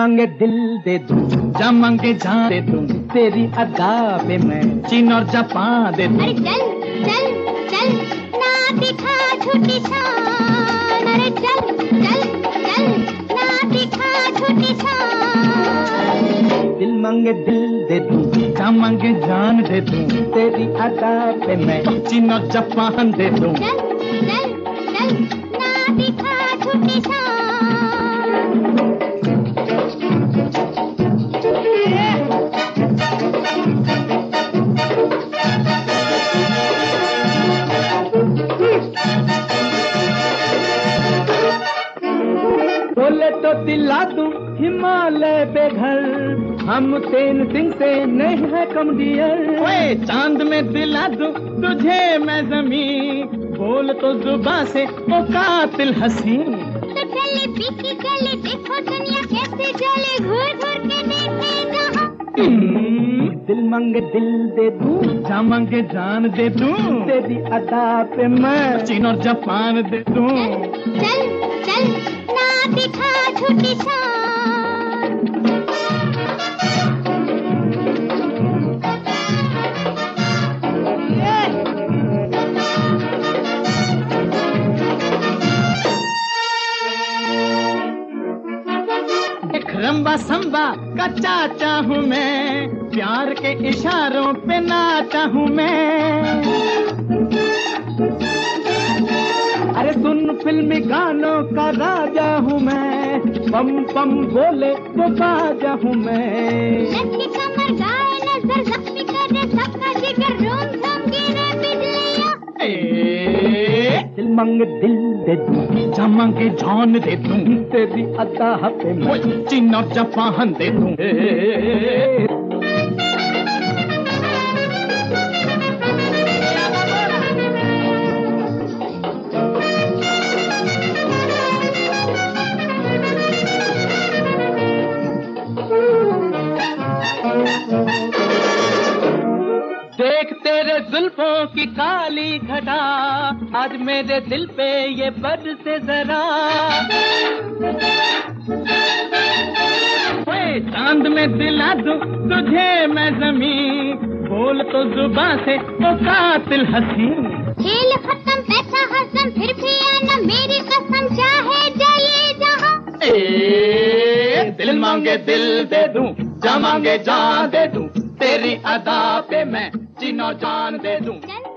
मांगे दिल दे दूं, जा मांगे जान दे दूं, तेरी अदा पे मैं चीन और जापान दे दूं। अरे चल चल चल ना दिखा झूठी शान, अरे चल चल चल ना दिखा झूठी शान। दिल मांगे दिल दे दूं, जा मांगे जान दे दूं, तेरी अदा पे मैं चीन और जापान दे दूं। चल चल चल ना दिखा झूठी शान। बोले तो दिला दूं हिमालय पे घर, हम तेन सिंह से नहीं है कम डियर। ओए चांद में दिला दूं तुझे मैं ज़मीं, बोल तो जुबां से ओ कातिल हसीन। तो चले पीकी चले देखो दुनिया कैसे जले, घूर घूर के देखे जहां। दिल मांगे दिल दे दूं, जा मांगे जान दे दूं, तेरी अदा पे मैं चीन और जापान दे दूं। चल चल ना दिखा झूठी शान। रंबा संबा का चाचा हूँ मैं, प्यार के इशारों पे नाचा हूँ मैं। अरे सुन फिल्मी गानों का राजा हूँ मैं, पम पम बोले तो बाजा हूँ मैं। लड़की कमर गाए नजर जख्मी करे सबका जिगर, रोम झोम गिरे बिजलियां। दिल मांगे दिल दे दूं, जा मांगे जान दे दूं, तेरी अदा पे मैं चीन और जापान दे दूं। देख तेरे जुल्फों की काली घटा, आज मेरे दिल पे ये बरसे जरा। ओए चांद में दिला दूं तुझे मैं ज़मीं, बोल तो जुबां से ओ कातिल हसीन। खेल खत्म पैसा हसम फिर भी आना मेरी कसम, चाहे जाए जहां। दिल मांगे दिल दे दूं, जा मांगे जान दे दूं, तेरी अदा पे मैं चीन और जान दे दूं।